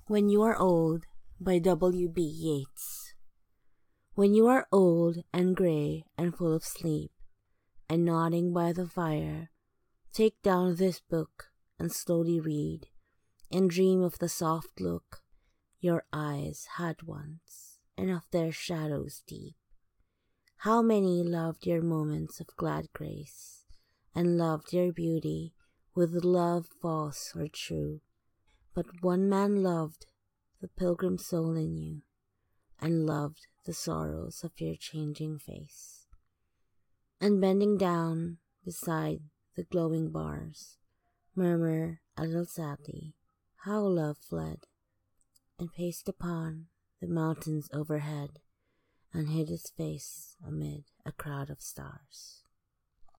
When You Are Old by W.B. Yeats. When you are old and grey and full of sleep, and nodding by the fire, take down this book and slowly read, and dream of the soft look your eyes had once, and of their shadows deep. How many loved your moments of glad grace, and loved your beauty with love false or true. But one man loved the pilgrim soul in you, and loved the sorrows of your changing face. And bending down beside the glowing bars, murmur a little sadly how love fled, and paced upon the mountains overhead, and hid his face amid a crowd of stars.